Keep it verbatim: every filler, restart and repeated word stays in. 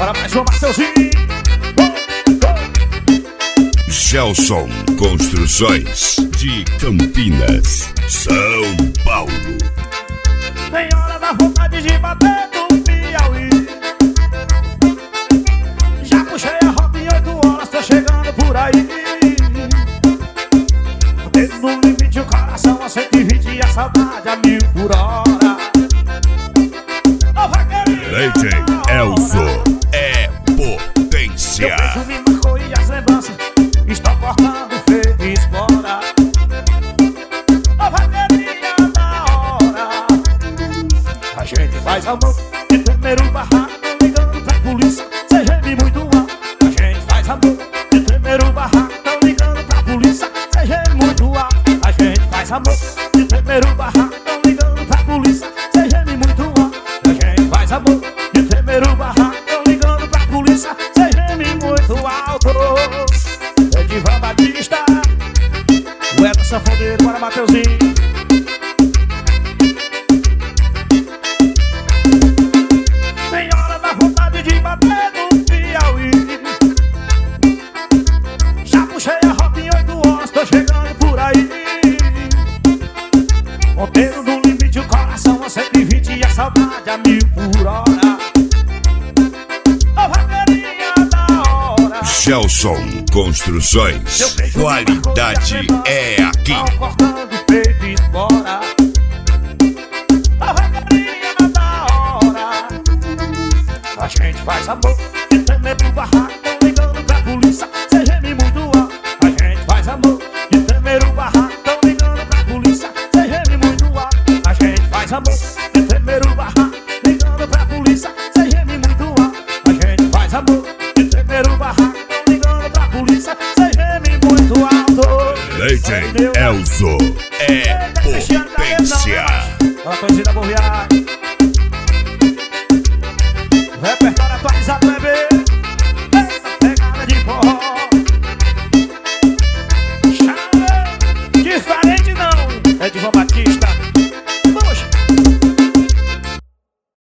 Para mais um Mateuzinho. Gelson Construções de Campinas, São Paulo. Tem hora da vontade de bater no Piauí. Já puxei a rota em oito horas, tô chegando por aí. O dedo no limite, o coração a cento e vinte e a saudade a mil por hora. D J Elzo é potência. Meu beijo me marcou e as lembranças estão cortando feito espora. Ô vaqueirinha da hora, a gente faz amor de tremer o barraco, ligando pra polícia, cê geme muito alto. A gente faz amor de tremer o barraco, ligando pra polícia, cê geme muito alto. A gente faz amor de tremer o barraco, ligando pra polícia, cê geme muito alto. A gente faz amor de tremer o barraco, ligando pra polícia, cê geme muito alto. É Divan Batista, o Edson Sanfoneiro, para Mateuzinho. Tem hora da vontade de bater no Piauí. Já puxei a rota em oito horas, tô chegando por aí. Ponteiro no limite, o coração a cento e vinte e a saudade a mil por hora. Ô vaqueirinha da hora, Gelson Construções, qualidade é aqui. tão cortando peito e espora. Ô vaqueirinha da hora, a gente faz amor de tremer pro barraco, ligando pra polícia, cê geme muito alto. A gente faz amor de tremer o barraco, ligando pra polícia, cê geme muito alto. A gente faz amor de tremer o barraco, ligando pra polícia, cê geme muito alto. A gente faz amor de tremer o barraco, ligando pra polícia, cê geme muito alto. D J Elzo é potência. Uma coisinha da Boviar.